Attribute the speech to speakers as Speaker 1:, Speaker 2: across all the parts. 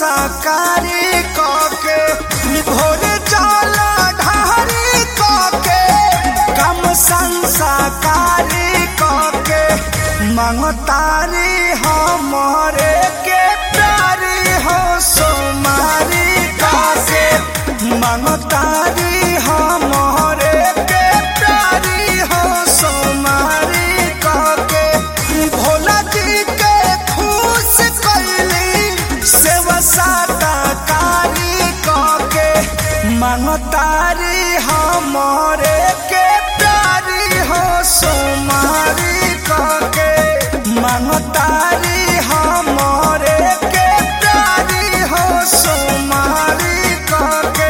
Speaker 1: संस्कारी कके भोर जल ढारी कके कम संस्कारी कके मंगतारी हमरे के प्यारी हो सोमारी कके मंगतारी हमरे के प्यारी हो सोमारी कके भोला जी के खुश कैली सेवा साताकारी कके मंगतारी हमरे के प्यारी हो सोमारी कके मंगतारी हमरे के प्यारी हो सोमारी कके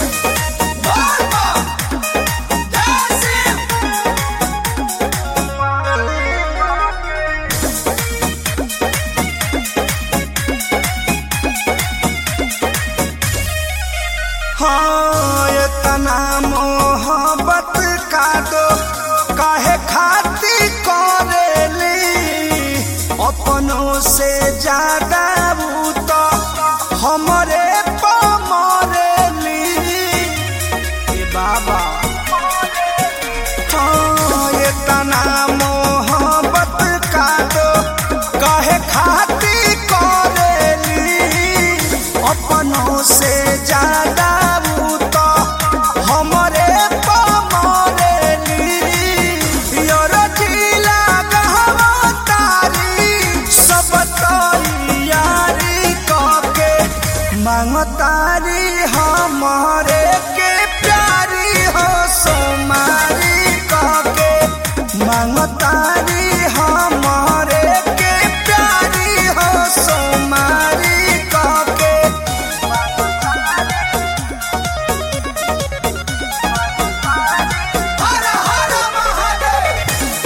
Speaker 1: हाँ इतना मोहब्बत का दो काहे खाती करेली अपनों से ज्यादा वो तो हमरे पमरेली बाबा हाँ इतना मोहब्बत का दो काहे खाती करेली अपनों से ज्यादा वो तो हमरे पमरेली योर जिला गहवा तारी सब तैयारी कके मंगतारी हमरे के प्यारी हो सोमारी कके मंगतारी हमरे के प्यारी हो सोमारी कके हर हर महादेव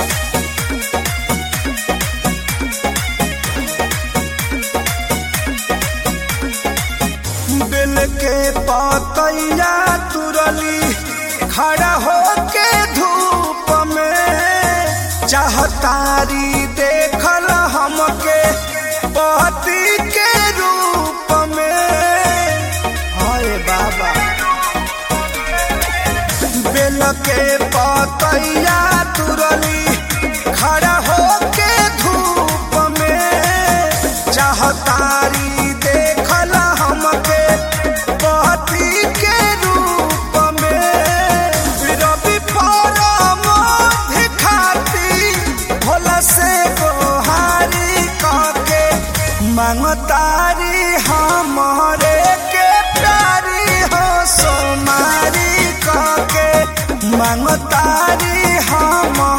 Speaker 1: बिल के पतैया तुरली खड़ा होके धूप में चाहतारी देखल हमके पति के रूप में हाय बाबा बिल के पतैया तुरली खड़ा होके धूप में चाहतारी देखल हमके पति के रूप में रवि परम भिखारी भोला से गोहारी कके मंगतारी हमरे के प्यारी हो सोमारी कके मंगतारी हम